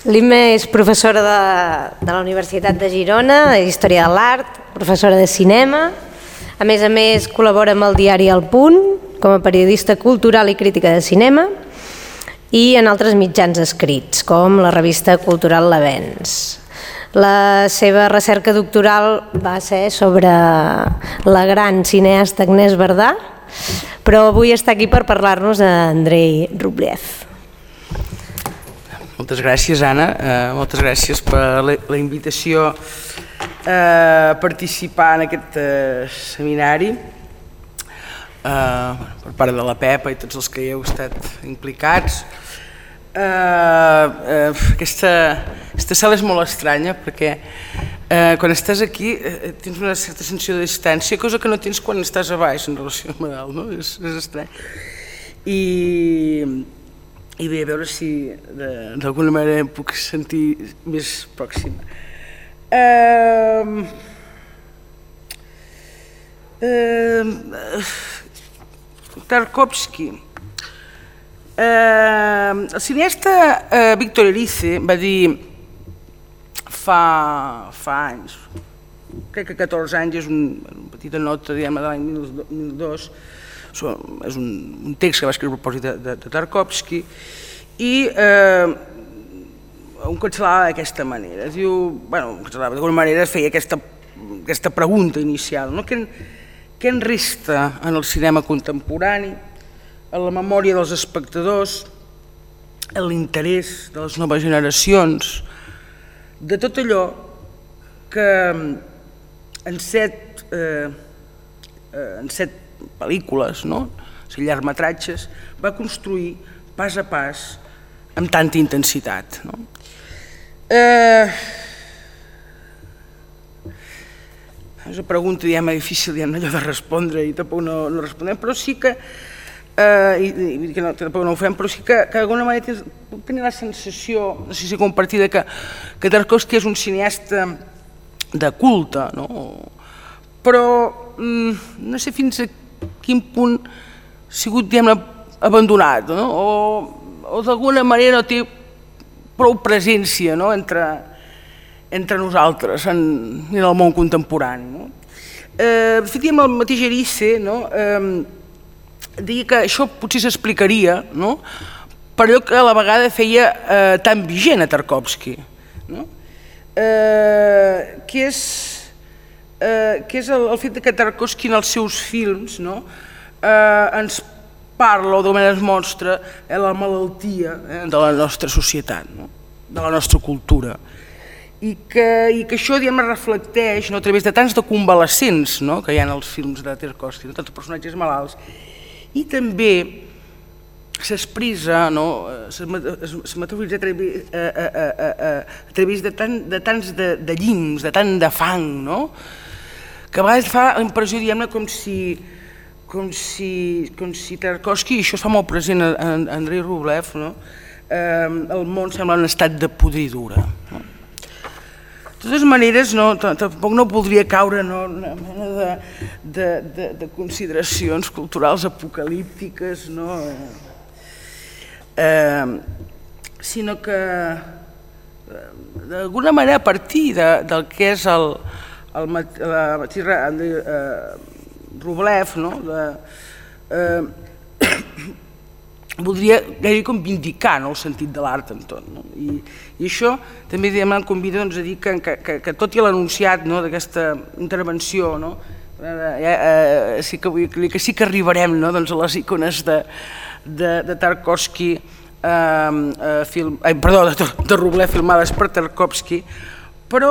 L'Imma és professora de la Universitat de Girona, Història de l'Art, professora de cinema. A més, col·labora amb el diari El Punt com a periodista cultural i crítica de cinema i en altres mitjans escrits, com la revista cultural L'Avenç. La seva recerca doctoral va ser sobre la gran cineasta Agnès Bardà, però avui està aquí per parlar-nos d'Andrei Rublev. Moltes gràcies, Anna. Moltes gràcies per la invitació a participar en aquest seminari per part de la Pepa i tots els que hi heu estat implicats. Aquesta sala és molt estranya perquè quan estàs aquí tens una certa sensació de distància, cosa que no tens quan estàs a baix en relació amb dalt, no? És estrany. I bé, a veure si d'alguna manera em puc sentir més pròxima. Tarkovsky. El cineasta Victor Erice va dir fa anys, crec que 14 anys, és una petita nota de l'any 2002, és un text que va escriure a propòsit de Tarkovsky i ho encapçalava d'aquesta manera. D'alguna manera feia aquesta pregunta inicial, no? Què en resta en el cinema contemporani, en la memòria dels espectadors, en l'interès de les noves generacions, de tot allò que en set pel·lícules, llargmetratges, va construir pas a pas amb tanta intensitat. És una pregunta difícil allò de respondre i tampoc no respondem, però sí que tampoc no ho fem, però sí que d'alguna manera puc tenir la sensació, no sé si compartida, que Tarkovsky és un cineasta de culte, però no sé fins a quin punt ha sigut abandonat o d'alguna manera no té prou presència entre nosaltres en el món contemporani. De fet, el mateix Erice deia que això potser s'explicaria per allò que a la vegada feia tan vigent a Tarkovsky, que és el fet que Tarkovsky en els seus films ens parla o d'alguna manera ens mostra la malaltia de la nostra societat, de la nostra cultura, i que això es reflecteix a través de tants de convalescents que hi ha als films de Tarkovsky, tants personatges malalts, i també s'expressa, es materialitza a través de tants de llims, de tant de fang, que a vegades fa la impressió, com si Tarkovsky, i això es fa molt present a Andrei Rublev, el món sembla en estat de podridura. De totes maneres, tampoc no podria caure en una mena de consideracions culturals apocalíptiques, sinó que d'alguna manera a partir del que és el Rublev, voldria gairebé com vindicar el sentit de l'art en tot. I això també em convida a dir que tot i l'enunciat d'aquesta intervenció, sí que arribarem a les icones de Tarkovsky, de Rublev filmades per Tarkovsky, però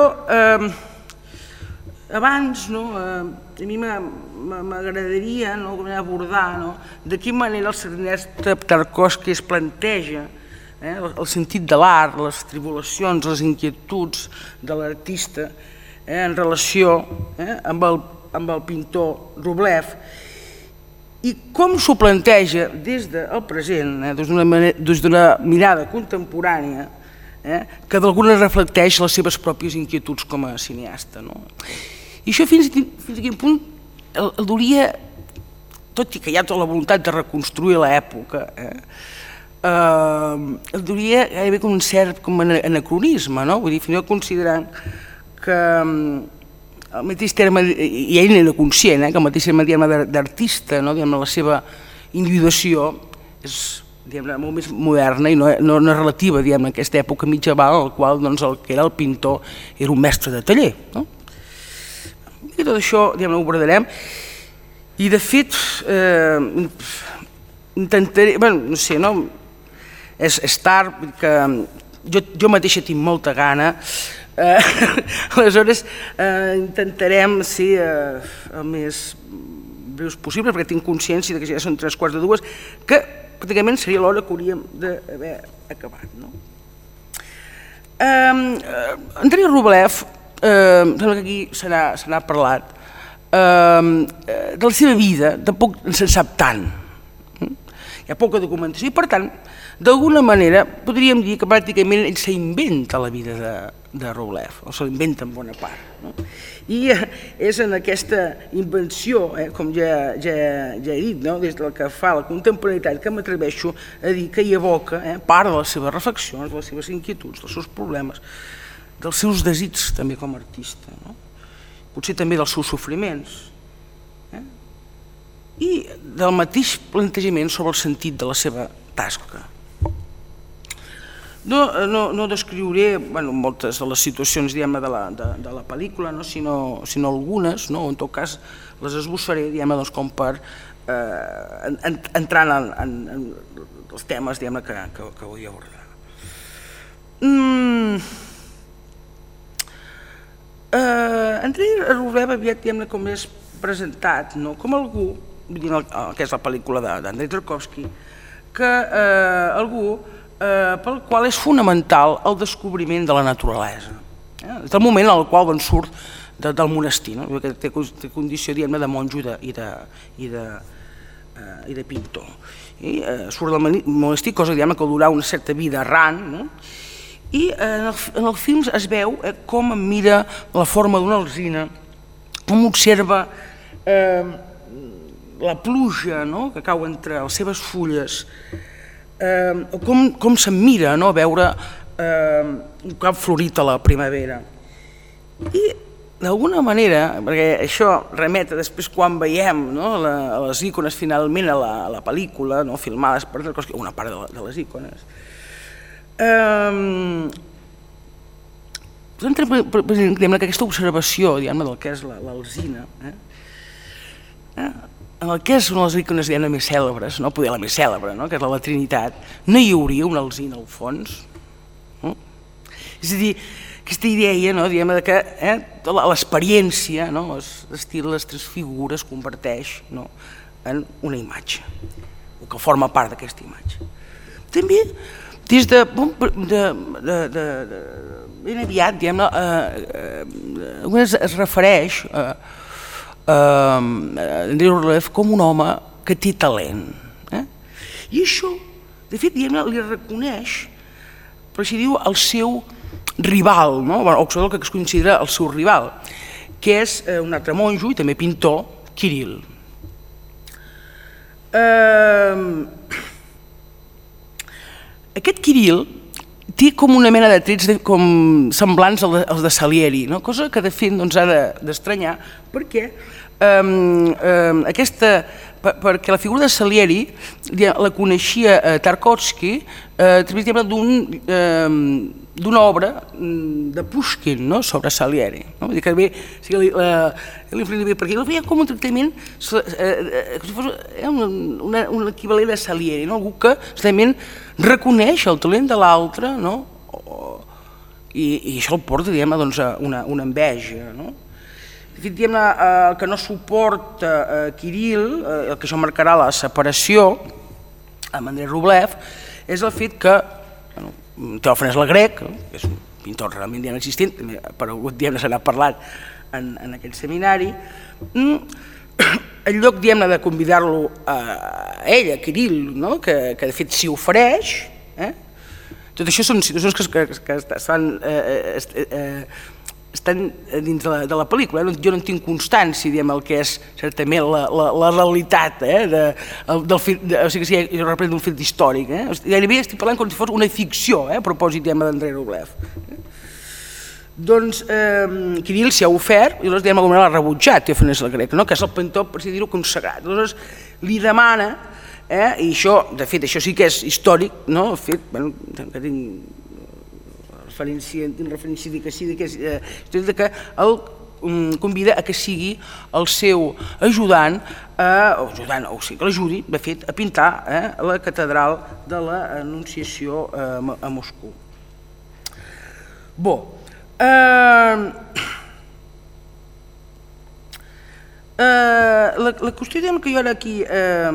abans a mi m'agradaria abordar de quina manera el cineasta Tarkovsky es planteja el sentit de l'art, les tribulacions, les inquietuds de l'artista en relació amb el pintor Rublev i com s'ho planteja des del present, des d'una mirada contemporània que d'alguna reflecteix les seves pròpies inquietuds com a cineasta. I això fins a quin punt el duria, tot i que hi ha tota la voluntat de reconstruir l'època, diria gairebé com un cert anacronisme, no? Vull dir, fins i tot considerant que el mateix terme, i ell n'era conscient, que el mateix terme d'artista, la seva individuació és molt més moderna i no és relativa a aquesta època mitjaval en la qual el que era el pintor era un mestre de taller. I tot això ho abordarem. I de fet intentaré, no sé, és tard, que jo mateixa tinc molta gana, aleshores intentarem ser el més breus possible, perquè tinc consciència que ja són 3:15, que pràcticament seria l'hora que hauríem d'haver acabat. Andrei Rublev, sembla que aquí se n'ha parlat, de la seva vida tampoc se'n sap tant. Hi ha poca documentació i, per tant, d'alguna manera podríem dir que pràcticament ell s'inventa la vida de Rublev, o se l'inventa en bona part. I és en aquesta invenció, com ja he dit, des del que fa la contemporaneitat, que m'atreveixo a dir que hi evoca part de les seves reflexions, de les seves inquietuds, dels seus problemes, dels seus desigs també com a artista, potser també dels seus sofriments, i del mateix plantejament sobre el sentit de la seva tasca. No descriuré moltes de les situacions de la pel·lícula, sinó algunes, en tot cas les esbossaré com per entrar en els temes que vull abordar. Andrei Rublev aviat com és presentat com algú, que és la pel·lícula d'Andrei Tarkovsky, que algú pel qual és fonamental el descobriment de la naturalesa. És el moment en el qual surt del monestir, que té condició de monjo i de pintor. Surt del monestir, cosa que durà una certa vida errant, i en els films es veu com mira la forma d'una alzina, com observa la pluja que cau entre les seves fulles, o com se'n mira a veure un camp florit a la primavera. I d'alguna manera, perquè això remeta després quan veiem les icones finalment a la pel·lícula, filmades per una part de les icones, aquesta observació del que és l'alzina, en el que és una de les icones més cèlebres, poder la més cèlebre, que és la Trinitat, no hi hauria una alzina al fons? És a dir, aquesta idea que l'experiència, les tres figures, converteix en una imatge, o que forma part d'aquesta imatge. També, des de ben aviat, es refereix Andrei Rublev com un home que té talent. I això, de fet, li reconeix, per així dir-ho, el seu rival, o el que es considera el seu rival, que és un altre monjo i també pintor, Kirill. Aquest Kirill té com una mena de trets semblants als de Salieri, cosa que de fet ha d'estranyar perquè la figura de Salieri la coneixia Tarkovsky a través d'una obra de Pushkin sobre Salieri. Vull dir que perquè el veia com un tractament un equivalent a Salieri, algú que realment reconeix el talent de l'altre i això el porta a una enveja. El que no suporta Kirill, el que això marcarà la separació amb Andrei Rublev, és el fet que Teòfanes el Grec, que és un pintor realment existent, també per algun dia se n'ha parlat en aquest seminari, en lloc de convidar-lo a ell, a Kirill, que de fet s'hi ofereix, tot això són situacions que estan estan dins de la pel·lícula. Jo no en tinc constància, diguem, el que és certament la realitat del film, o sigui, si representa un film històric. Gairebé estic parlant com si fos una ficció, a propòsit d'Andrei Rublev. Doncs Kirill s'hi ha ofert i d'alguna manera l'ha rebutjat, Teòfanes el Grec, que és el pentó, per dir-ho, consagrat. Aleshores li demana, i això, de fet, això sí que és històric, el fet que tinc referència que sí, que el convida a que sigui el seu ajudant, o sigui, que l'ajudi, de fet, a pintar la catedral de l'Anunciació a Moscou. Bé, la qüestió que jo ara aquí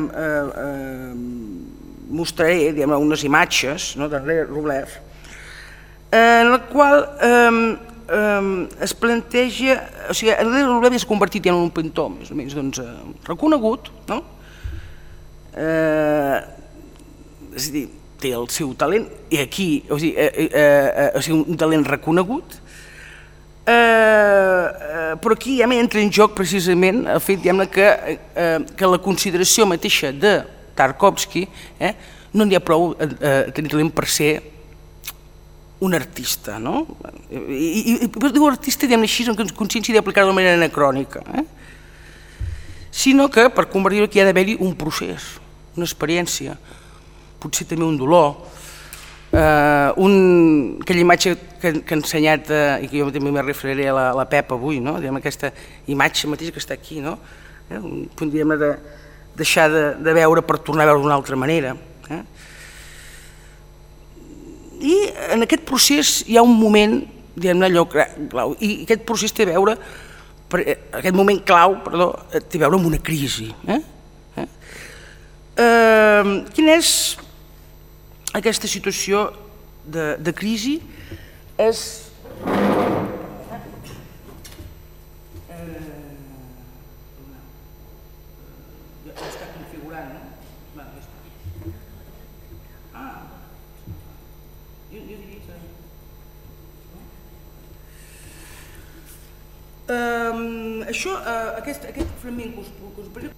mostraré, unes imatges d'Andrei Rublev, en la qual es planteja, o sigui, Andrei Rublev s'ha convertit en un pintor més o menys reconegut, és a dir, té el seu talent, i aquí, o sigui, un talent reconegut, però aquí ja m'entra en joc precisament el fet que la consideració mateixa de Tarkovsky no n'hi ha prou a tenir talent per ser un artista, no? I per dir artista, diguem-ne així, amb consciència d'aplicar-ho de manera anacrònica, sinó que per convertir-ho aquí ha d'haver-hi un procés, una experiència, potser també un dolor, aquella imatge que he ensenyat i que jo també me referiré a la Pep avui, aquesta imatge mateixa que està aquí, un punt de deixar de veure per tornar a veure d'una altra manera. I en aquest procés hi ha un moment, diguem-ne, allò clau, i aquest procés té a veure, aquest moment clau, perdó, té a veure amb una crisi. Quina és aquesta situació de crisi? És... està configurant, no? Això, aquest fragment que us parlo...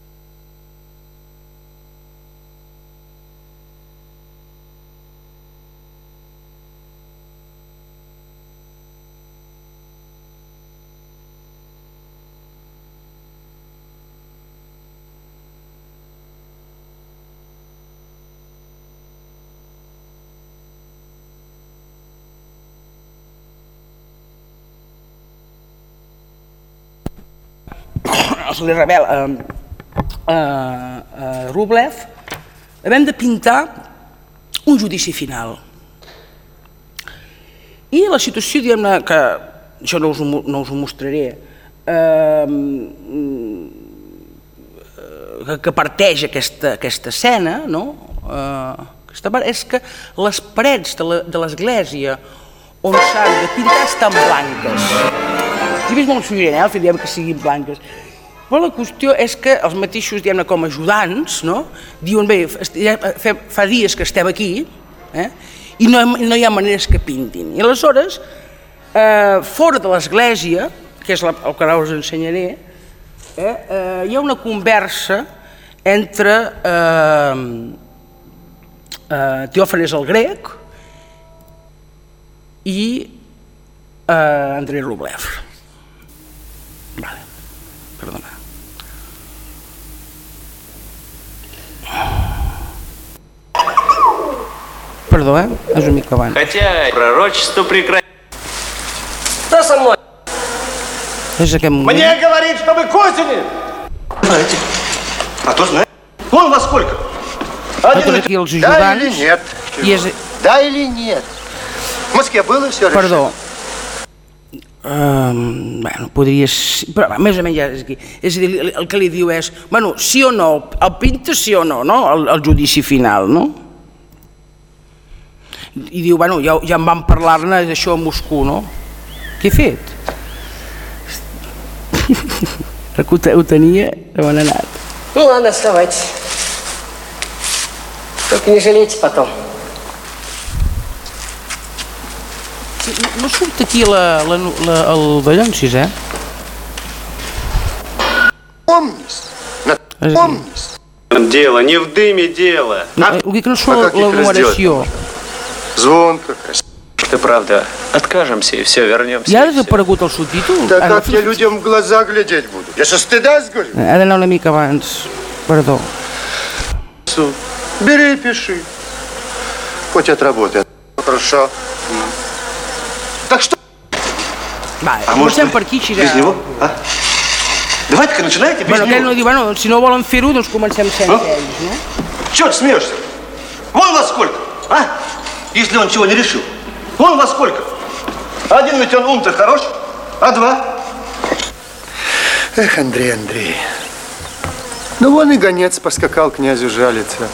se li revela a Rublev, havent de pintar un judici final. I la situació, diguem-ne, que això no us ho mostraré, que parteix aquesta escena, és que les parets de l'església on s'han de pintar estan blanques. Si més molt suggerent, el fet que siguin blanques. Però la qüestió és que els mateixos, diguem-ne, com a ajudants, diuen, bé, fa dies que estem aquí i no hi ha maneres que pintin. I aleshores, fora de l'església, que és el que ara us ensenyaré, hi ha una conversa entre Teòfanes el Grec i Andrei Rublev. Perdona. Perdó, és una mica abans. Хотя пророчество прекрасно. Что со мной? És aquest moment. Мне говорит, чтобы к осени. Знаете, а то знаете. Вон во сколько. Aquí els ajudants. Да или нет? Да или нет? В Москве было все решено. Perdó. Bueno, podria ser, però més o menys ja és aquí. És a dir, el que li diu és, bueno, sí o no, el pinta sí o no, el judici final, no? I diu, bueno, ja en vam parlar-ne d'això a Moscou, no? Què he fet? Ho tenia de bon anat. Ну ладно, вставайте. Только не жалейте потом. No surt aquí el Dallonsis, eh? Помнись. Помнись. Дело, не в дыме дело. Vull dir que no surt la numeració. Звонко, красиво. Ты правда, откажемся и все, вернемся. Ja ha desaparegut el subtítol? Да как я людям в глаза глядеть буду? Я со стыда сгорю. Ha d'anar una mica abans. Perdó. Бери и пиши. Хоть отработай. Хорошо. Так что? Va, comencem per aquí, així Без него? А? Давайте-ка начинайте без Bueno, aquell no него. diu, bueno, si no volen fer-ho, doncs comencem sense ells, no? Чего ты смеешься? Вон во сколько, а? Если он чего не решил. Вон во сколько. Один ведь он ум-то хорош, а два? Эх, Андрей, Андрей. Ну вон и гонец поскакал князю жалиться.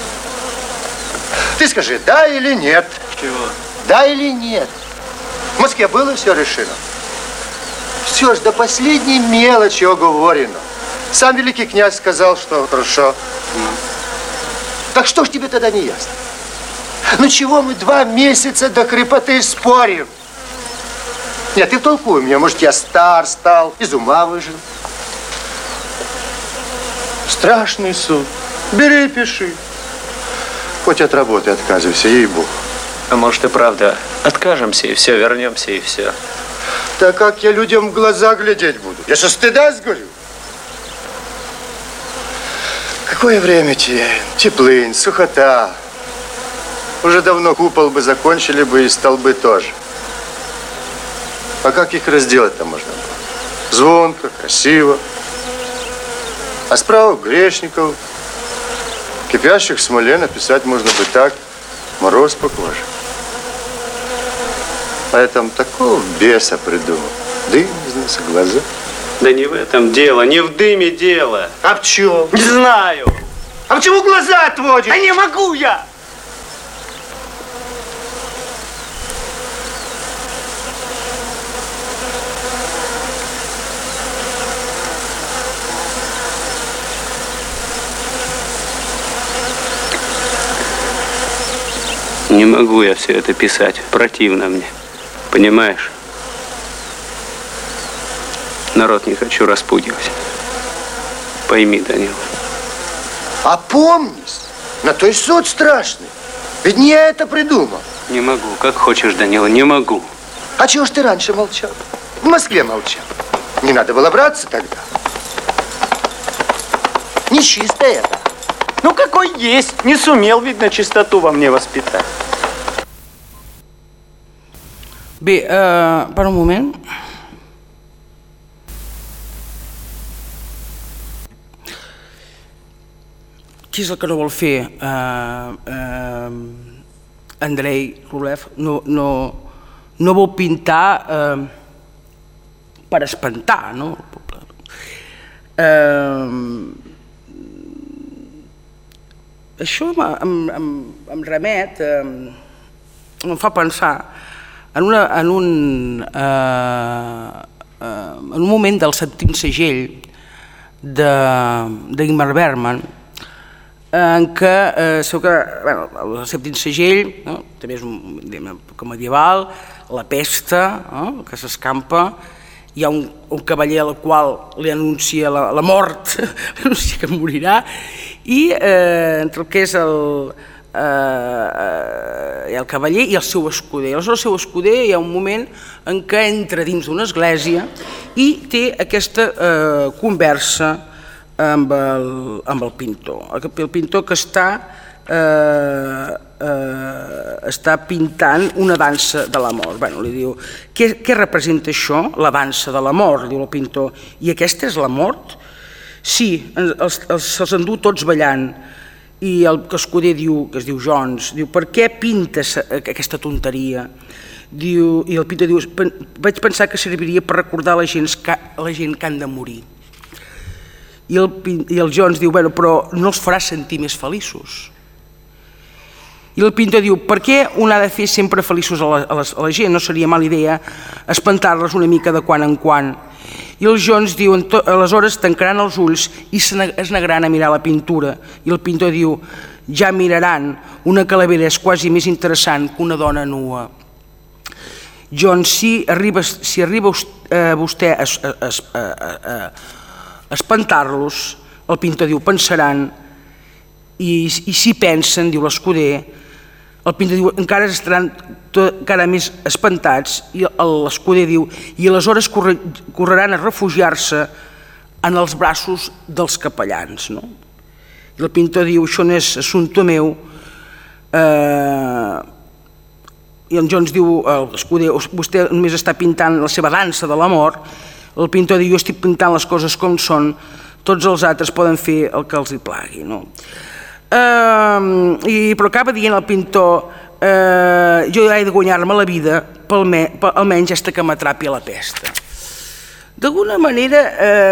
Ты скажи, да или нет? Чего? Да или нет? В Москве было все решено. Все ж до последней мелочи оговорено. Сам великий князь сказал, что хорошо. Так что ж тебе тогда не ясно? Ну чего мы 2 месяца до крепоты спорим? Нет, ты толкуй мне, может, я стар стал, из ума выжил. Страшный суд. Бери и пиши. Хоть от работы отказывайся, ей-богу. А может и правда, откажемся и все, вернемся и все. Так как я людям в глаза глядеть буду? Я со стыда сгорю. Какое время теряем? Теплынь, сухота. Уже давно купол бы закончили бы и столбы тоже. А как их разделать-то можно было? Звонко, красиво. А справа грешников. Кипящих в смоле написать можно бы так. Мороз по коже. А я там такого беса придумал. Дым из носа, глаза. Да не в этом дело, не в дыме дело. А в чем? Не знаю. А почему глаза отводишь? А не могу я. Не могу я все это писать, противно мне, понимаешь? Народ не хочу распугивать. Пойми, Данил. Опомнись, на той суд страшный. Ведь не я это придумал. Не могу, как хочешь, Данила, не могу. А чего ж ты раньше молчал? В Москве молчал. Не надо было браться тогда. Нечисто это. Ну какой есть, не сумел, видно, чистоту во мне воспитать. Bé, per un moment. Què és el que no vol fer Andrei Rublev? No vol pintar per espantar, no? Això em remet, em fa pensar en un moment del Sèptim segell d'Ingmar Bergman, en què el Sèptim segell també és una època medieval, la pesta que s'escampa, hi ha un cavaller al qual li anuncia la mort, li anuncia que morirà, i entre el que és el cavaller i el seu escuder. Aleshores, el seu escuder hi ha un moment en què entra dins d'una església i té aquesta conversa amb el pintor. El pintor que està pintant una dansa de la mort. Li diu, què representa això, la dansa de la mort? Diu el pintor, i aquesta és la mort? Sí, se'ls endú tots ballant. I el escuder diu, que es diu Jones, diu, per què pintes aquesta tonteria? I el pintor diu, vaig pensar que serviria per recordar la gent que han de morir. I el Jones diu, però no els farà sentir més feliços. I el pintor diu, per què un ha de fer sempre feliços a la gent? No seria mala idea espantar-les una mica de quan en quan. I el Jones diu, aleshores tancaran els ulls i es negaran a mirar la pintura. I el pintor diu, ja miraran, una calavera és quasi més interessant que una dona nua. si arriba vostè a espantar-los, el pintor diu, pensaran, i si pensen, diu l'Escuder, el pintor diu, encara estaran encara més espantats, i l'Escuder diu, i aleshores correran a refugiar-se en els braços dels capellans. I el pintor diu, això no és assumpte meu, i el Jones diu, l'Escuder, vostè només està pintant la seva dansa de la mort, el pintor diu, jo estic pintant les coses com són, tots els altres poden fer el que els hi plagui. Però acaba dient el pintor, jo he de guanyar-me la vida, almenys fins que m'atrapi la pesta. D'alguna manera,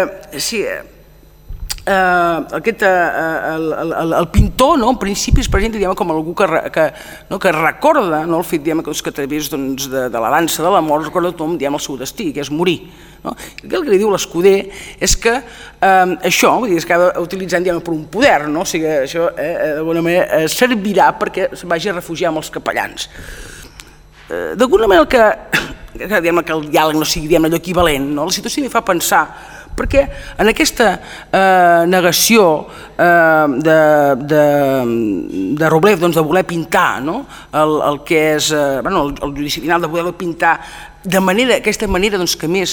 el pintor, en principi, es presenta com algú que recorda el fet que a través de la dansa de la mort recorda tothom el seu destí, que és morir. El que li diu l'Escuder és que això es acaba utilitzant per un poder, o sigui, això d'alguna manera servirà perquè es vagi a refugiar amb els capellans. D'alguna manera que el diàleg no sigui allò equivalent, la situació m'hi fa pensar, perquè en aquesta negació de Roblev de voler pintar el que és el judici final, de voler pintar d'aquesta manera que més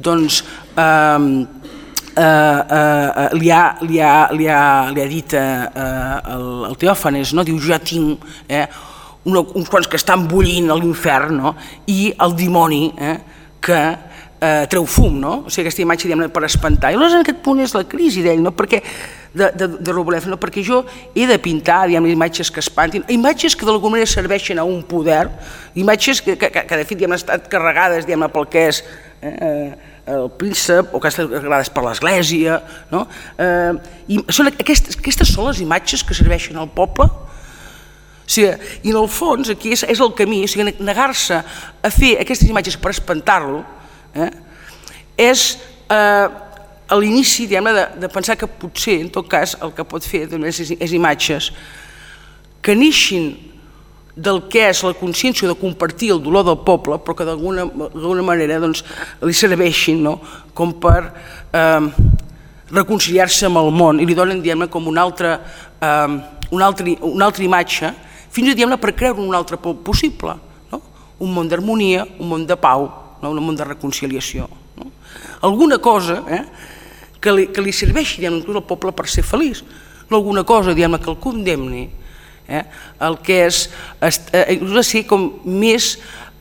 li ha dit el Teòfanes, diu jo ja tinc uns quants que estan bullint a l'infern i el dimoni que treu fum, o sigui, aquesta imatge per espantar. I aleshores en aquest punt és la crisi d'ell, de Roblev, perquè jo he de pintar imatges que espantin, imatges que d'alguna manera serveixen a un poder, imatges que de fet han estat carregades pel que és el príncep o que han estat carregades per l'Església. Aquestes són les imatges que serveixen al poble. I en el fons aquí és el camí, negar-se a fer aquestes imatges per espantar-lo és a l'inici de pensar que potser, en tot cas, el que pot fer és imatges que neixin del que és la consciència de compartir el dolor del poble, però que d'alguna manera li serveixin com per reconciliar-se amb el món i li donen com una altra imatge, fins i tot per creure un altre poble possible, un món d'harmonia, un món de pau, un món de reconciliació. Alguna cosa que li serveixi inclús al poble per ser feliç, no alguna cosa que el condemni, el que és ser com més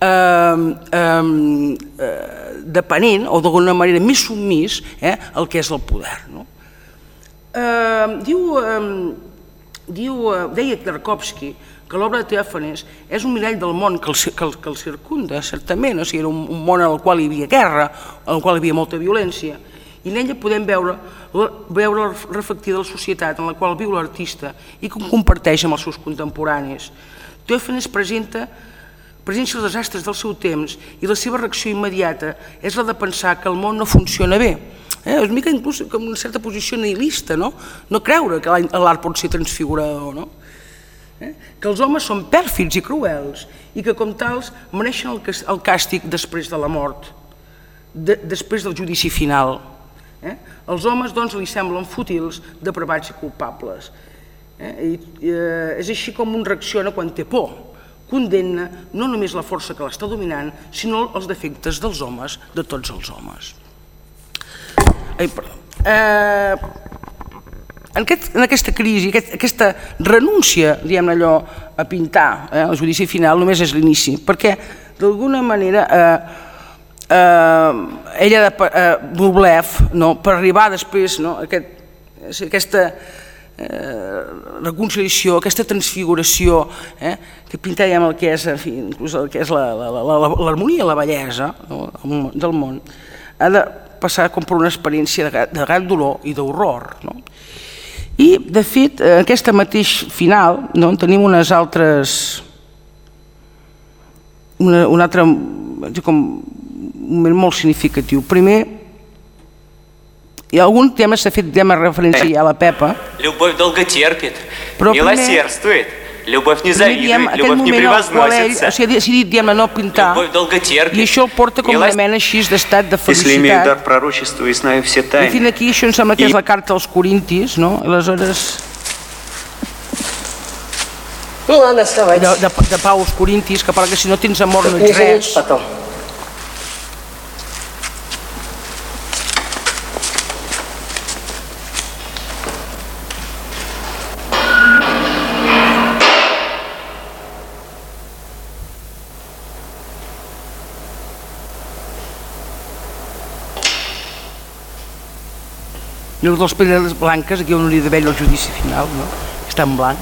depenent o d'alguna manera més submís al que és el poder. Deia Tarkovsky que l'obra de Teòfanes és un mirall del món que el circunda, certament, era un món en el qual hi havia guerra, en el qual hi havia molta violència, i en ella podem veure reflectida la societat en la qual viu l'artista i que comparteix amb els seus contemporanis. Teòfanes presencia els desastres del seu temps i la seva reacció immediata és la de pensar que el món no funciona bé. És una mica inclús com una certa posició nihilista, no creure que l'art pot ser transfigurador, que els homes són pèrfids i cruels i que com tals mereixen el càstig després de la mort, després del judici final. Els homes li semblen fútils, depravats i culpables. És així com un reacciona quan té por, condemna no només la força que l'està dominant, sinó els defectes dels homes, de tots els homes. En aquesta crisi, aquesta renúncia a pintar el judici final només és l'inici, perquè d'alguna manera Roblev, per arribar després a aquesta reconciliació, aquesta transfiguració, que pinta el que és l'harmonia, la bellesa del món, ha de passar com per una experiència de gran dolor i d'horror. I, de fet, en aquesta mateix final tenim unes altres... un altre moment molt significatiu. Primer, algun tema s'ha fet referència ja a la Pepa. Любовь долго терпит, милосердствует, Любовь не завидует, любовь не превозносится. Ha decidit, diguem-ne, no pintar, Любовь долго терпит. i això el porta com una mena així d'estat de Если имею дар felicitat. пророчества и знаю все I fins тайны. aquí això em sembla que és la carta als Corintis, no? I aleshores, Ну ладно, вставайте. de Pau als Corintis, que parla que si no tens amor no Не ets жалеете res. потом. I el dels pedres blanques, aquí on hauria d'haver el judici final, no? Està en blanc.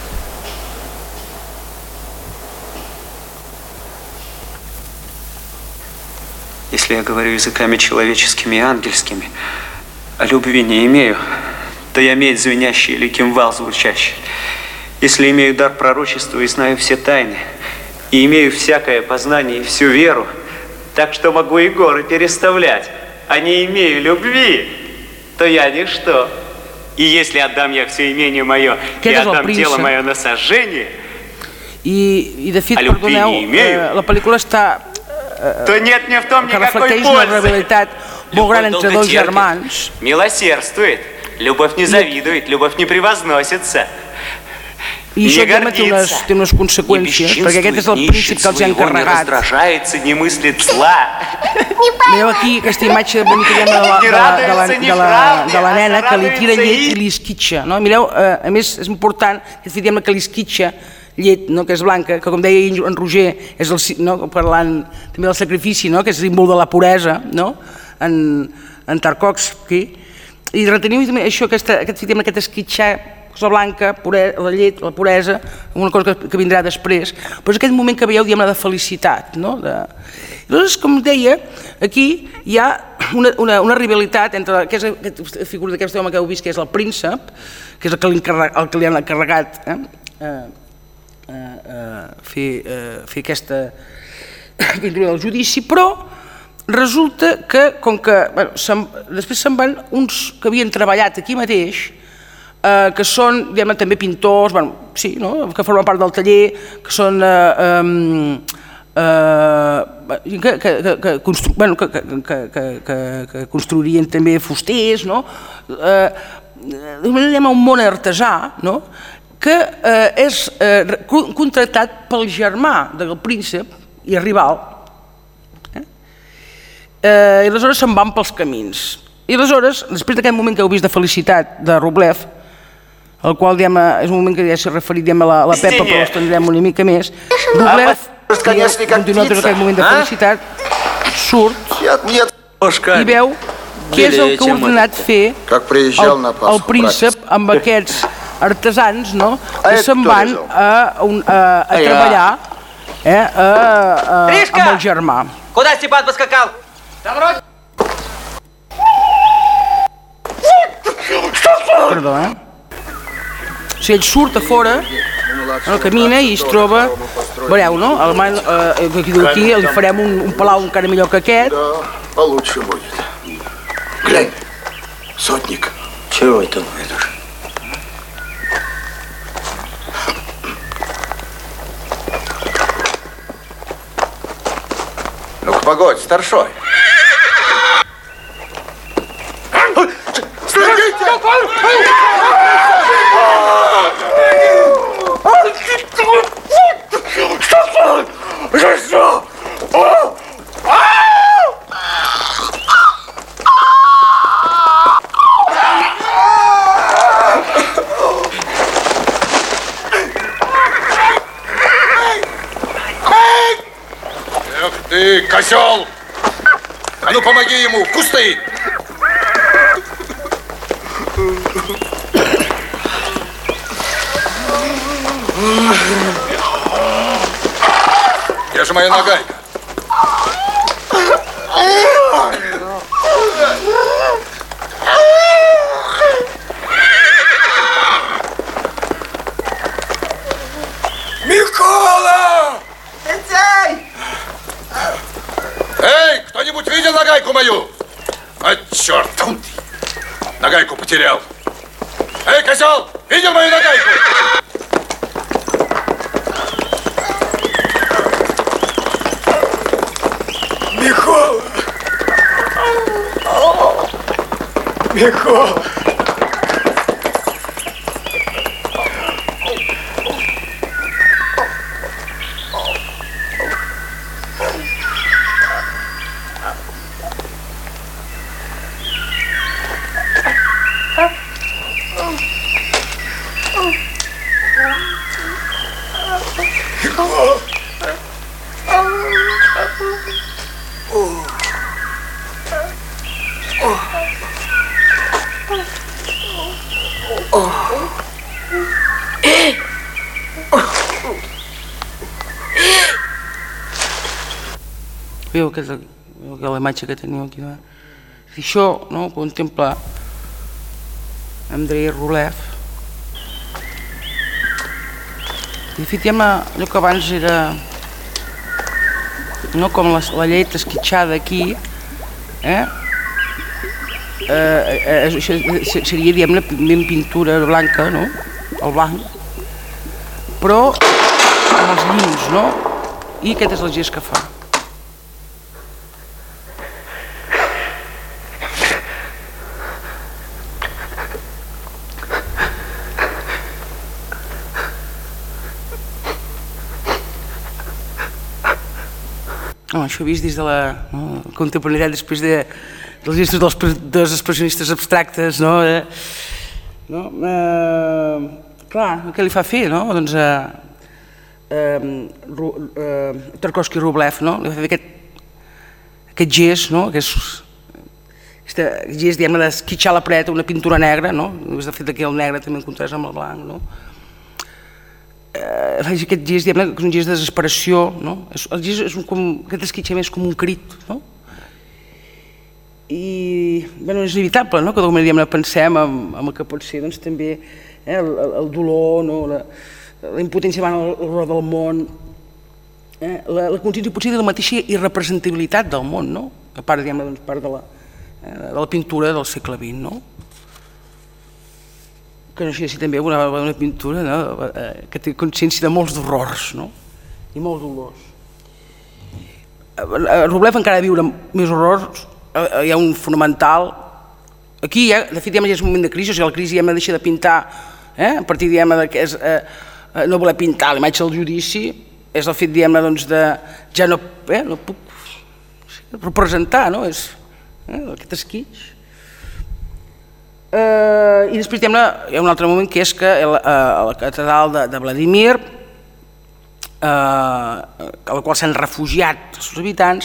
Если я говорю языками человеческими и ангельскими, а любви не имею, то я медь звенящий или кимвал звучащий. Если имею дар пророчества и знаю все тайны, и имею всякое познание и всю веру, так что могу и горы переставлять, а не имею любви, то я ничто. И если отдам я все имение мое и отдам тело мое на сожжение, I de fet, perdoneu, la pel·lícula està... то нет мне в том que никакой reflecteix una пользы. rivalitat molt gran entre dos germans. Милосердствует, любовь не завидует, любовь не превозносится. I això té unes conseqüències, perquè aquest és el príncip que els ha encarregat. Veieu aquí aquesta imatge bonica de la nena que li tira llet i li esquitxa. Mireu, a més, és important que li esquitxa llet, que és blanca, que com deia en Roger, parlant també del sacrifici, que és símbol de la puresa, en Tarkovsky. I reteniu això, aquest esquitxar, cosa blanca, la llet, la puresa, una cosa que vindrà després, però és aquest moment que veieu, diguem-ne, de felicitat. Llavors, com deia, aquí hi ha una rivalitat entre aquesta figura d'aquest home que heu vist, que és el príncep, que és el que li han encarregat fer aquesta pintura del judici, però resulta que, com que després se'n van uns que havien treballat aquí mateix, que són, diguem-ne, també pintors, sí, que formen part del taller, que són que construirien també fusters, diguem-ne, un món artesà, que és contractat pel germà del príncep i rival, i aleshores se'n van pels camins. I aleshores, després d'aquest moment que heu vist de felicitat de Rublev, el qual és un moment que ja s'ha referit a la Pepa, però l'estendrem una mica més, Rublev, continua tot aquest moment de felicitat, surt i veu què és el que ha ordenat fer el príncep amb aquests artesans que se'n van a treballar amb el germà. Куда Степан поскакал? Perdó, O sigui, ell surt a fora, camina i es troba, veureu, no? Aquí li farem un palau encara millor que aquest. Получше будет. Глянь, сотник. Чего это? Ну-ка, погодь, старшой. Эх ты, козел! А ну помоги ему, в кусты! Где же моя нагайка? Микола! Эй, кто-нибудь видел нагайку мою? А, черт! Нагайку потерял. Эй, козел, видел мою нагайку? Viejo. Veieu aquela imatge que teniu aquí? Això, no?, ho contempla Andrei Rublev. De fet, allò que abans era com la llet esquitxada aquí, seria, diguem-ne, ben pintura blanca, no?, el blanc, però amb els llims, no?, i aquest és el gest que fa. Això vist des de la contemporaneïtat després dels gestos dels expressionistes abstractes, no? Clar, què li fa fer, no? Doncs Tarkovsky i Rublev, no? Li fa fer aquest gest, no? Aquest gest, diguem-ne, d'esquitxar la paret una pintura negra, no? De fet, aquí el negre també en contrast amb el blanc, no? Faig aquest gest, diguem-ne, que és un gest de desesperació, no? El gest és aquest esquitxament és com un crit, no? I, bueno, és inevitable, no?, que d'alguna manera, diguem-ne, pensem en el que pot ser, doncs, també el dolor, no?, la impotència davant l'horror del món, la consciència potser de la mateixa irrepresentabilitat del món, no?, a part, diguem-ne, doncs, part de la pintura del segle XX, no?, que no sé si també una pintura que té consciència de molts d'horrors, no?, i molts dolors. Rublev encara ha de viure més horrors, hi ha un fonamental, aquí, de fet, ja és un moment de crisi, o sigui, la crisi ja deixa de pintar, a partir, diguem-ne, que és no voler pintar la imatge del judici, és el fet, diguem-ne, doncs, de ja no puc representar, no?, és aquest esquitx. I després, diguem-ne, hi ha un altre moment que és que a la catedral de Vladimir, a la qual s'han refugiat els seus habitants,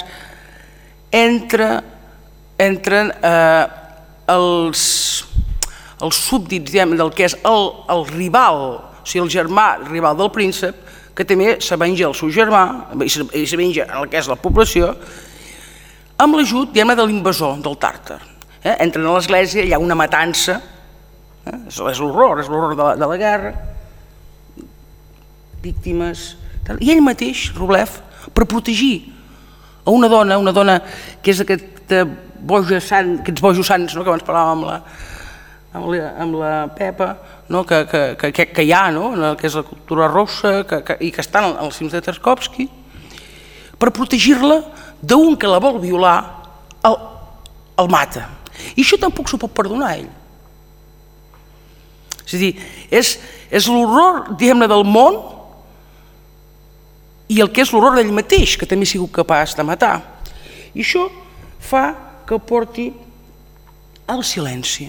entren els súbdits, diguem, del que és el rival, o sigui, el germà rival del príncep, que també se venja el seu germà, i se venja el que és la població, amb l'ajut, diguem-ne, de l'invasor, del tàrtar. Entren a l'església, hi ha una matança, és l'horror de la guerra, víctimes, i ell mateix, Rublev, per protegir a una dona que és aquests bojos sants que abans parlàvem amb la Pepa, que hi ha, que és la cultura russa i que estan als films de Tarkovsky, per protegir-la d'un que la vol violar, el mata. I això tampoc s'ho pot perdonar a ell. És a dir, és l'horror, diguem-ne, del món i el que és l'horror d'ell mateix, que també ha sigut capaç de matar. I això fa que porti al silenci.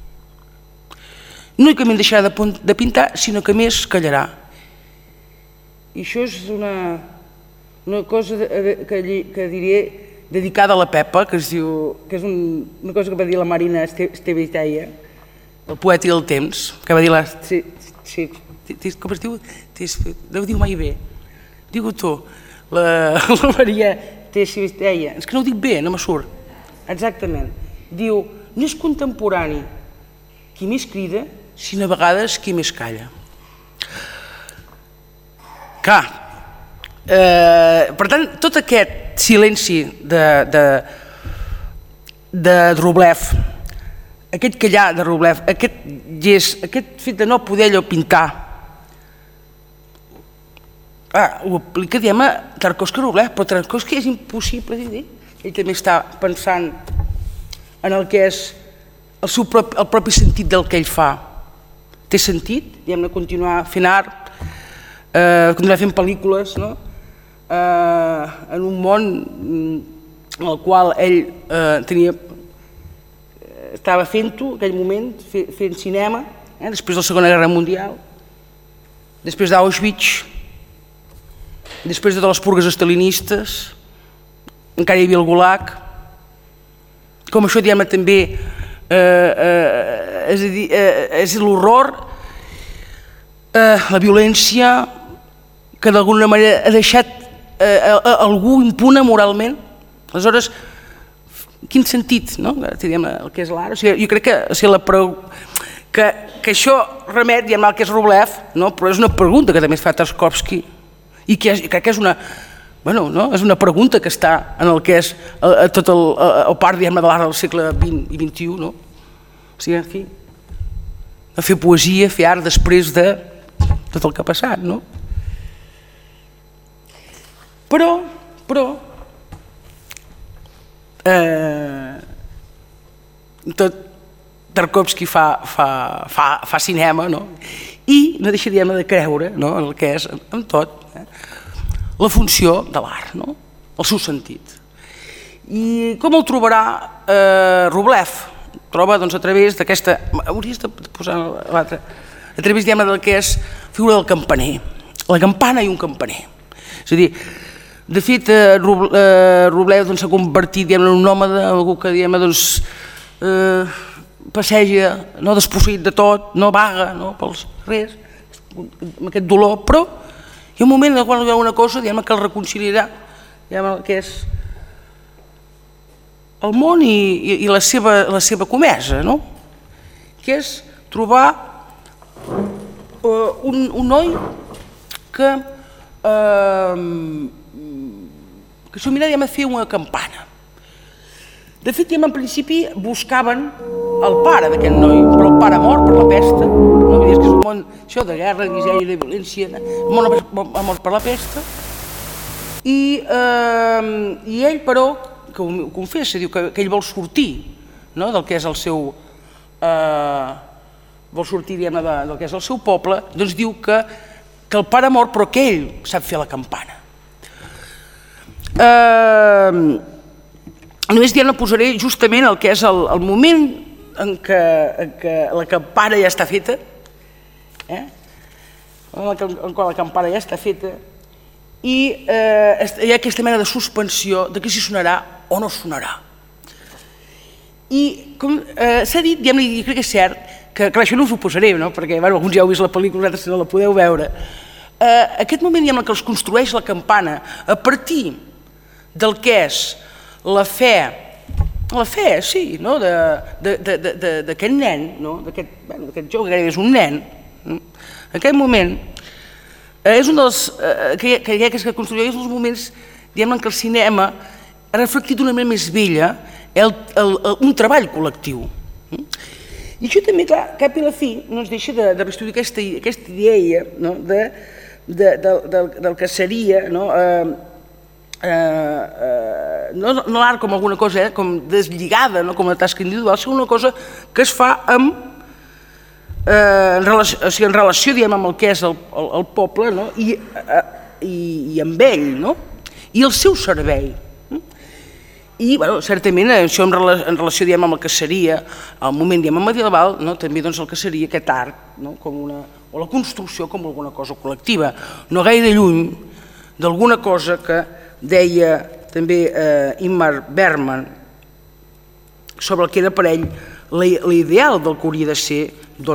No únicament deixarà de pintar, sinó que més callarà. I això és una cosa que diré dedicada a la Pepa, que és una cosa que va dir la Marina Esteviteia, el poeta del temps, que va dir com es diu? No ho diu mai bé. Digue-ho tu, la Maria Esteviteia. És que no ho dic bé, no me surt. Exactament. Diu, no és contemporani qui més crida, sinó a vegades qui més calla. Clar, per tant, tot aquest silenci de Rublev, aquest callar de Rublev, aquest gest, aquest fet de no poder allò pintar, ho aplica, diguem, a Tarkovsky i Rublev, però Tarkovsky és impossible, ell també està pensant en el que és el propi sentit del que ell fa. Té sentit, diguem-ne, continuar fent art, continuar fent pel·lícules, no? En un món en el qual ell estava fent-ho, en aquell moment, fent cinema, després de la Segona Guerra Mundial, després d'Auschwitz, després de totes les purgues estalinistes, encara hi havia el Gulag, com això, diguem-ne, també és l'horror, la violència que d'alguna manera ha deixat algú impune moralment. Aleshores, quin sentit, no? El que és l'art? Jo crec que això remet al que és Rublev, però és una pregunta que també es fa Tarkovsky i crec que és una pregunta que està en el que és tot el part de l'art del segle XX i XXI, no? O sigui, en fi, fer poesia, fer art després de tot el que ha passat, no? Però Tarkovsky fa cinema, no? I no deixaríem de creure en el que és, en tot, la funció de l'art, el seu sentit. I com el trobarà Rublev? Troba a través d'aquesta... Hauries de posar l'altra... A través del que és figura del campaner. La campana i un campaner. És a dir, de fet, Rublev s'ha convertit en un nòmada, algú que passeja, desposseït de tot, no vaga pels res, amb aquest dolor, però hi ha un moment en el qual hi ha una cosa que el reconciliarà, que és el món i la seva comesa, que és trobar un noi que s'ho mira a fer una campana. De fet, en principi buscaven el pare d'aquest noi, però el pare mort per la pesta, és que és un món de guerra, de misèria, de violència, el món ha mort per la pesta, i ell, però, que ho confessa, diu que ell vol sortir del que és el seu... vol sortir del que és el seu poble, doncs diu que el pare mort, però que ell sap fer la campana. Només posaré justament el que és el moment en què la campana ja està feta, en què la campana ja està feta, i hi ha aquesta mena de suspensió de que si sonarà o no sonarà. I com s'ha dit, i crec que és cert, que clar, això no us ho posaré, perquè alguns ja heu vist la pel·lícula, vosaltres no la podeu veure, aquest moment en què es construeix la campana a partir del que és la fe, sí, d'aquest nen, d'aquest jove que gairebé és un nen, en aquest moment, és un dels que construeix els moments en què el cinema ha reflectit d'una manera més bella un treball col·lectiu. I això també, clar, cap i la fi, no ens deixa de restituir aquesta idea del que seria no l'art com alguna cosa com deslligada, com una tasca individual, sinó una cosa que es fa en relació amb el que és el poble i amb ell, i el seu servei. I certament això en relació amb el que seria el moment medieval, també el que seria aquest art o la construcció com alguna cosa col·lectiva, no gaire lluny d'alguna cosa que deia també Ingmar Bergman sobre el que era per ell l'ideal del que hauria de ser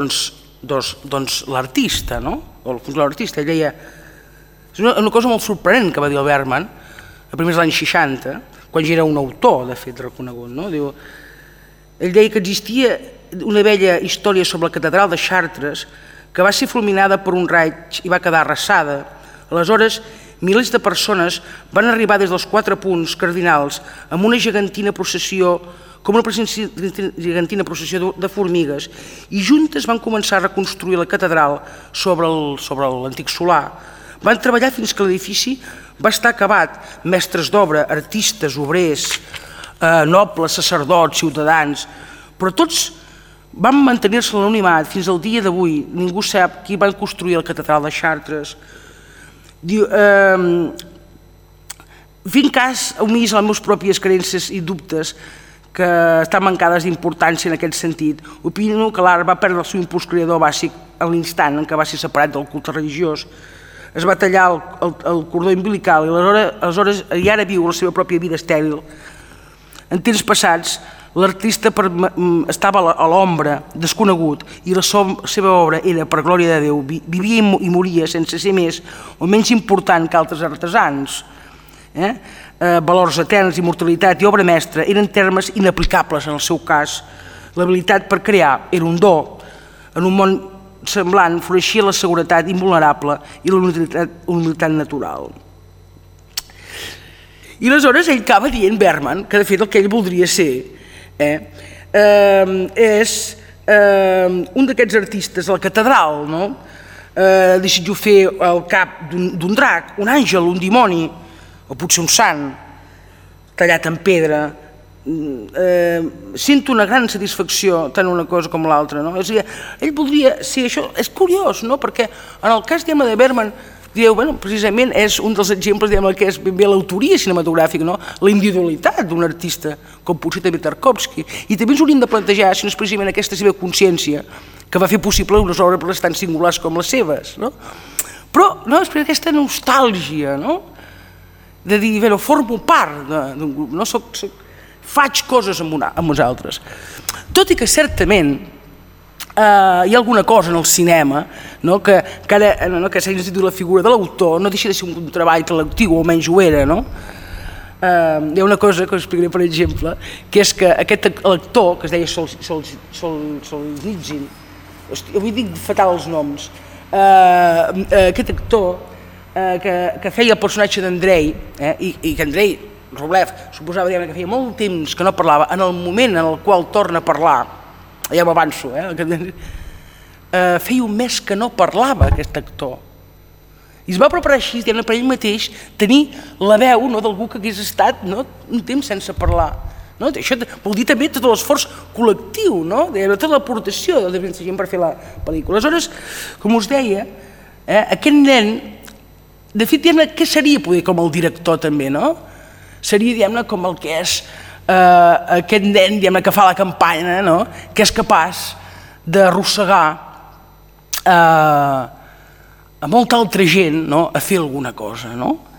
l'artista, o el funcionari artista. Ell deia, és una cosa molt sorprenent que va dir el Bergman a primers dels anys 60, quan ja era un autor, de fet, reconegut. Ell deia que existia una vella història sobre la catedral de Chartres que va ser fulminada per un raig i va quedar arrasada. Aleshores, milers de persones van arribar des dels 4 punts cardinals amb una gegantina processió, com una gegantina processió de formigues, i juntes van començar a reconstruir la catedral sobre l'antic solar. Van treballar fins que l'edifici va estar acabat, mestres d'obra, artistes, obrers, nobles, sacerdots, ciutadans, però tots van mantenir-se en l'anonimat fins al dia d'avui. Ningú sap qui van construir la catedral de Chartres. Fent cas omís a les meves pròpies creences i dubtes, que estan mancades d'importància en aquest sentit, opino que l'art va perdre el seu impuls creador bàsic en l'instant en què va ser separat del culte religiós. Es va tallar el cordó umbilical i ara viu la seva pròpia vida estèril. En temps passats, l'artista estava a l'ombra, desconegut, i la seva obra era, per glòria de Déu, vivia i moria sense ser més o menys important que altres artesans. Valors eterns, immortalitat i obra mestra eren termes inaplicables en el seu cas. L'habilitat per crear era un do. En un món semblant floreixia la seguretat invulnerable i la humilitat natural. I aleshores ell acaba dient, Bergman, que de fet el que ell voldria ser és un d'aquests artistes de la catedral, desitjo fer el cap d'un drac, un àngel, un dimoni, o potser un sant, tallat en pedra. Sento una gran satisfacció tant una cosa com l'altra. Ell voldria ser això. És curiós, perquè en el cas de Bergman, precisament és un dels exemples que és ben bé l'autoria cinematogràfica, la individualitat d'un artista, com potser també Tarkovsky. I també ens hauríem de plantejar si no és precisament aquesta seva consciència que va fer possible unes obres tan singulars com les seves. Però és per aquesta nostàlgia, de dir, formo part d'un grup, faig coses amb uns altres. Tot i que certament hi ha alguna cosa en el cinema que s'ha instituït la figura de l'autor, no deixa de ser un treball col·lectiu, o almenys ho era. Hi ha una cosa que us explicaré, per exemple, que és que aquest actor, que es deia Solzhenitsyn, avui dic fatal els noms, aquest actor que feia el personatge d'Andrei, i que Andrei Rublev suposava que feia molt temps que no parlava, en el moment en el qual torna a parlar, ja m'avanço, feia un mes que no parlava aquest actor. I es va preparar així, per ell mateix, tenir la veu d'algú que hagués estat un temps sense parlar. Això vol dir també tot l'esforç col·lectiu, tota l'aportació de la gent per fer la pel·lícula. Aleshores, com us deia, aquest nen, de fet, què seria poder com el director també, seria com el que és aquest nen que fa la campanya, que és capaç d'arrossegar a molta altra gent a fer alguna cosa.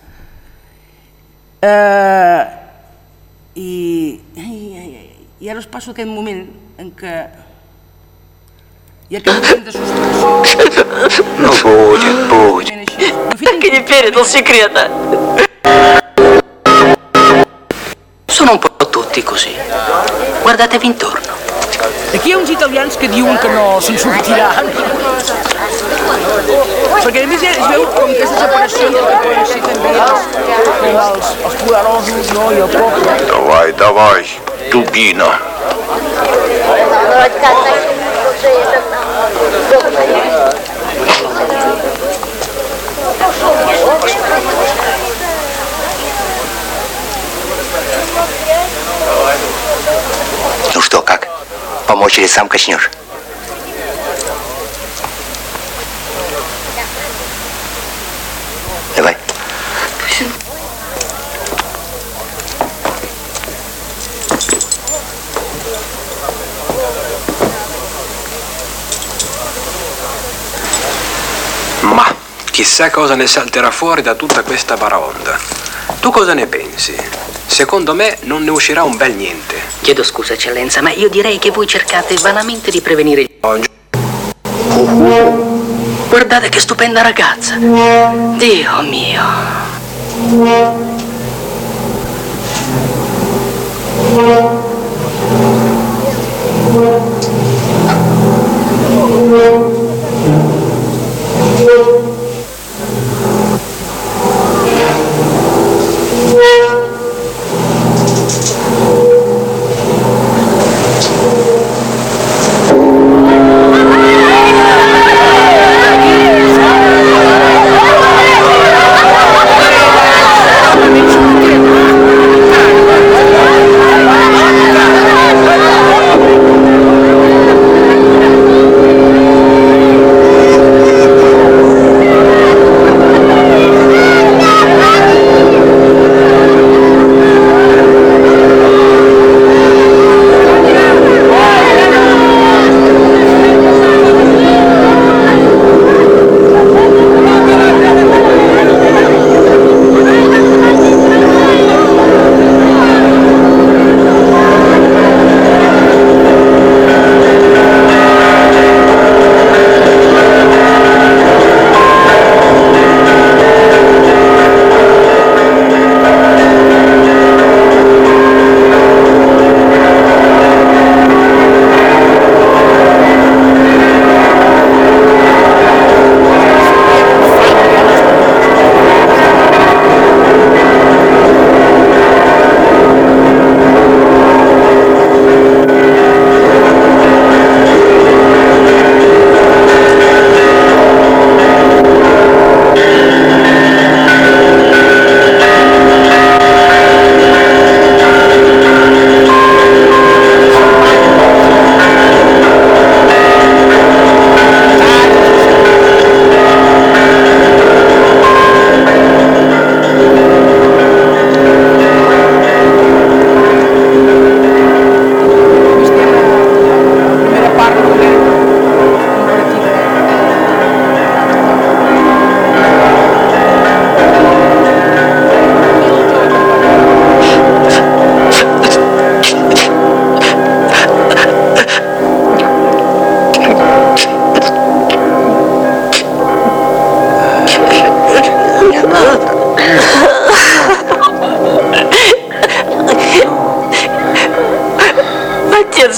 I ara us passo aquest moment en què hi ha aquest moment de sostracció. No будет. Так и не передал секрета. Sono un po' tutti così. Guardatevi intorno. Aquí hi ha uns italians que diuen que no se'n sortiran. Perquè a més es veu com aquesta separació que poden ser també els poderosos i el poble. Давай, дубина. Ну что, как? Помочь или сам качнешь? Давай. Ma chissà cosa ne salterà fuori da tutta questa baraonda. Tu cosa ne pensi? Secondo me non ne uscirà un bel niente. Chiedo scusa, eccellenza, ma io direi che voi cercate vanamente di prevenire gli... Guardate che stupenda ragazza. Dio mio.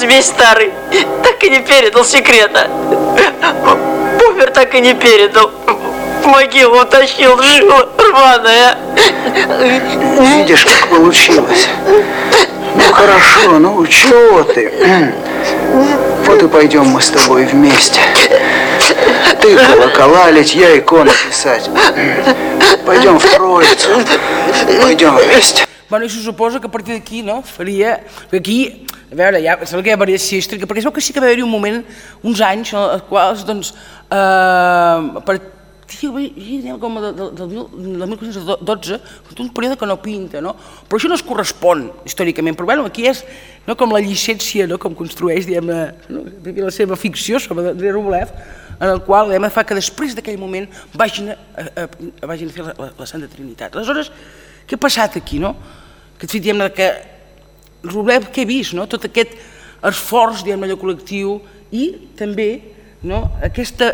ремесь старый так и не передал секрета. Умер, так и не передал. В могилу утащил, жила рваная. Видишь, как получилось. Ну хорошо, ну чего ты? Вот и пойдем мы с тобой вместе. Ты колокола лить, я иконы писать. Pойдem в Троицу. Pойдem вместе. Bueno, i se suposa que a partir d'aquí, no, faria... Aquí, a veure, ja sembla que hi ha variació històrica, perquè es veu que sí que va haver-hi un moment, uns anys, en els quals, doncs, a partir com del 1912, un període que no pinta, no? Però això no es correspon històricament, però bueno, aquí és com la llicència, com construeix, diguem, la seva ficció sobre Rublev, en el qual fa que després d'aquell moment vagin a fer la Santa Trinitat. Aleshores, què ha passat aquí, no? Que Rublev, què he vist, no? Tot aquest esforç, diguem, allò col·lectiu i també aquesta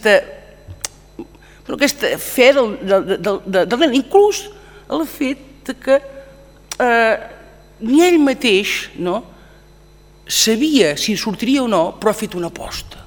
fe del nen, inclús el fet que ni ell mateix sabia si sortiria o no, però ha fet una aposta.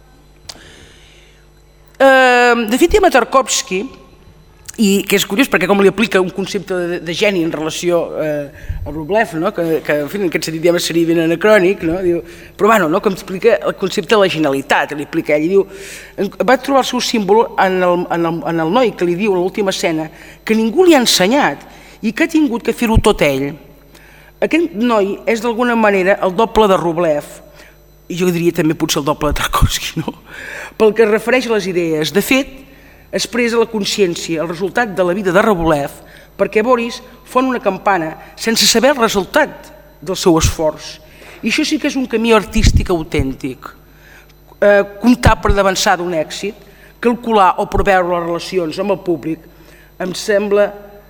De fet, hi ha Tarkovsky, i que és curiós perquè com li aplica un concepte de geni en relació a Rublev, que en aquest sentit seria ben anacrònic, però com explica el concepte de la genialitat, li aplica ell, i diu, va trobar el seu símbol en el noi que li diu a l'última escena que ningú li ha ensenyat i que ha tingut que fer-ho tot ell. Aquest noi és d'alguna manera el doble de Rublev, i jo diria també potser el doble de Tarkovsky, pel que es refereix a les idees. De fet, expressa la consciència, el resultat de la vida de Rublev, perquè Boris fon una campana sense saber el resultat del seu esforç. I això sí que és un camí artístic autèntic. Comptar per d'avançar d'un èxit, calcular o preveure les relacions amb el públic, em sembla,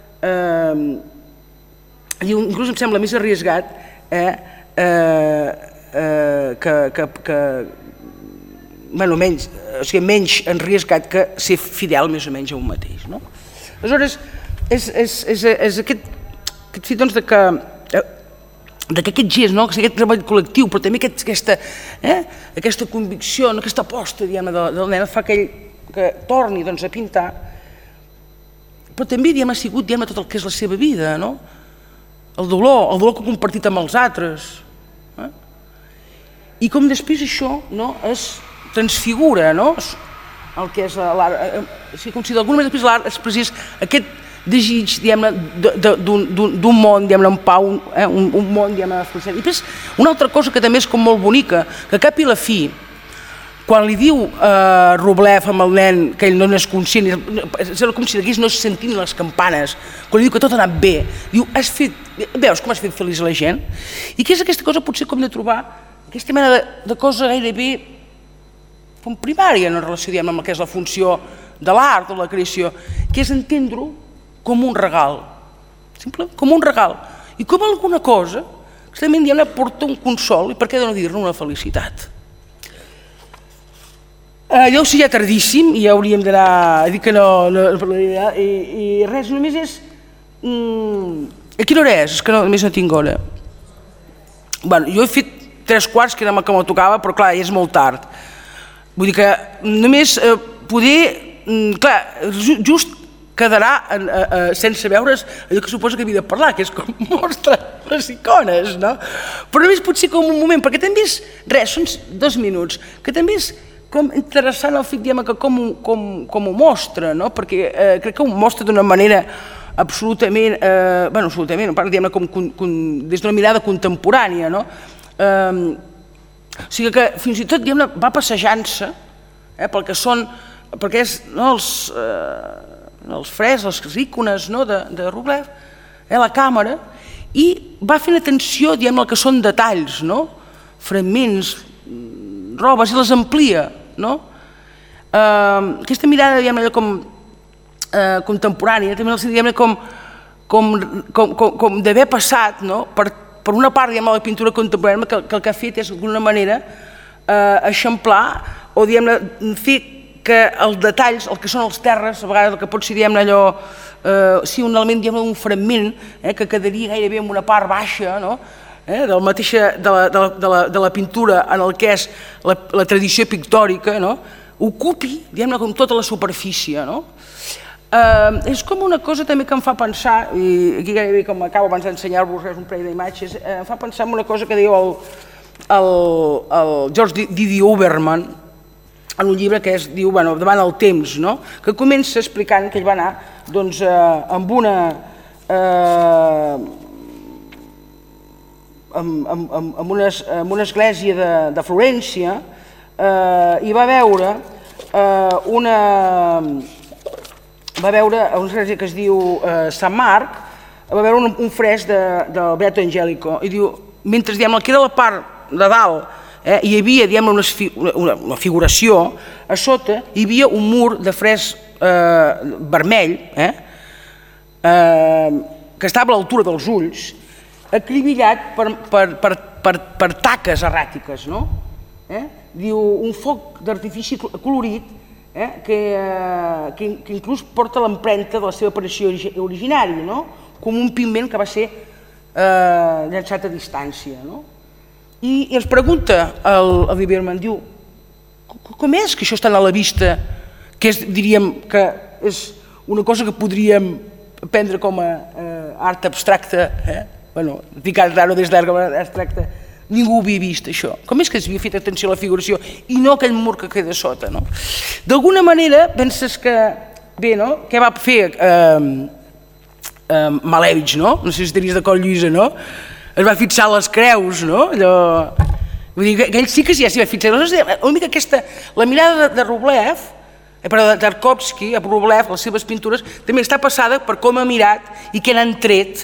inclús em sembla més arriesgat menys enriesgat que ser fidel més o menys a un mateix. Aleshores, és aquest fet d'aquest gest, aquest treball col·lectiu, però també aquesta convicció, aquesta aposta del nen fa que torni a pintar, però també ha sigut tot el que és la seva vida, el dolor que ha compartit amb els altres, i com després això es transfigura el que és l'art. Com si d'alguna manera després l'art expressés aquest desig d'un món en pau, un món frustrant. I després una altra cosa que també és molt bonica, que cap i la fi, quan li diu Rublev amb el nen que ell no n'és conscient, és com si no es sentint les campanes, quan li diu que tot ha anat bé, diu, veus com has fet feliç a la gent? I què és aquesta cosa potser com de trobar aquesta mena de cosa gairebé com primària en relació amb el que és la funció de l'art o la creació, que és entendre-ho com un regal, com un regal, i com alguna cosa que també porta un consol i per què no dir-ne una felicitat. Ja ho sé, ja tardíssim i ja hauríem d'anar a dir que no parlaria i res, només és... A quina hora és? És que només no tinc hora. Jo he fet 3/4, que era el que me tocava, però clar, ja és molt tard. Vull dir que només poder... Clar, just quedarà sense veure's allò que suposa que havia de parlar, que és com mostra les icones, no? Però només potser com un moment, perquè també és... Res, són 2 minuts, que també és com interessant el fet, que com ho mostra, no? Perquè crec que ho mostra d'una manera absolutament... absolutament, des d'una mirada contemporània, no? O sigui que fins i tot va passejant-se perquè és els fres, les icones de Rublev, la càmera, i va fent atenció al que són detalls, fragments, robes, i les amplia. Aquesta mirada contemporània també com d'haver passat per una part de la pintura contemporània que el que ha fet és d'alguna manera eixamplar o fer que els detalls, el que són els terres, a vegades el que pot ser un element, un fragment que quedaria gairebé en una part baixa, de la pintura en el que és la tradició pictòrica, ocupi, diguem-ne, com tota la superfície. És com una cosa també que em fa pensar, i aquí gairebé com acabo abans d'ensenyar-vos un parell d'imatges, em fa pensar en una cosa que diu el George Didi Uberman en un llibre que es diu Davant el temps, que comença explicant que ell va anar amb una església de Florència i va veure una església que es diu Sant Marc, va veure un fresc del Beato Angelico i diu, mentre que era la part de dalt hi havia una figuració, a sota hi havia un mur de fresc vermell que estava a l'altura dels ulls, acribillat per taques erràtiques. Diu, un foc d'artifici colorit que inclús porta l'empremta de la seva aparició originària, com un pigment que va ser llançat a distància. I ens pregunta el Lieberman, diu, com és que això està a la vista, que diríem que és una cosa que podríem prendre com a art abstracte, dic art raro des d'art abstracte, ningú havia vist això. Com és que s'havia fet atenció a la figuració i no aquell mur que queda sota? D'alguna manera, penses que, bé, què va fer Malevich, no sé si estaries d'acord, Lluïsa, es va fixar les creus, vull dir que ell sí que ja s'hi va fixar. Una mica aquesta, la mirada de Rublev, però de Tarkovsky, a Rublev, les seves pintures, també està passada per com ha mirat i què n'han tret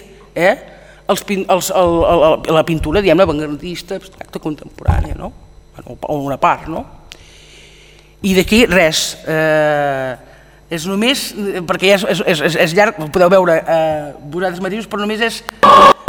la pintura, diguem-ne, avantguardista, abstracta, contemporània, o una part, I d'aquí res, és només, perquè ja és llarg, ho podeu veure vosaltres mateixos, però només és